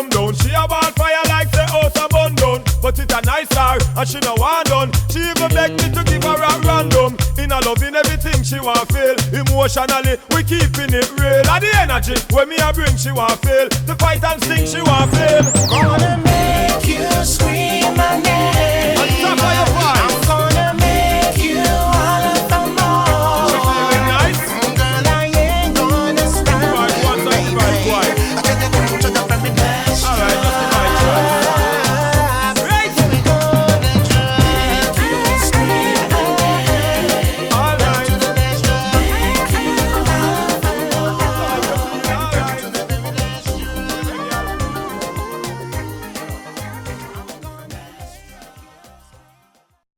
burn down. She a ball fire like the house a burn down. But it a nice star and she no want done. She even beg me to give her a random. In a loving everything she want feel. Emotionally we keeping it real. And the energy when me a bring she want feel. The fight and sing she want feel.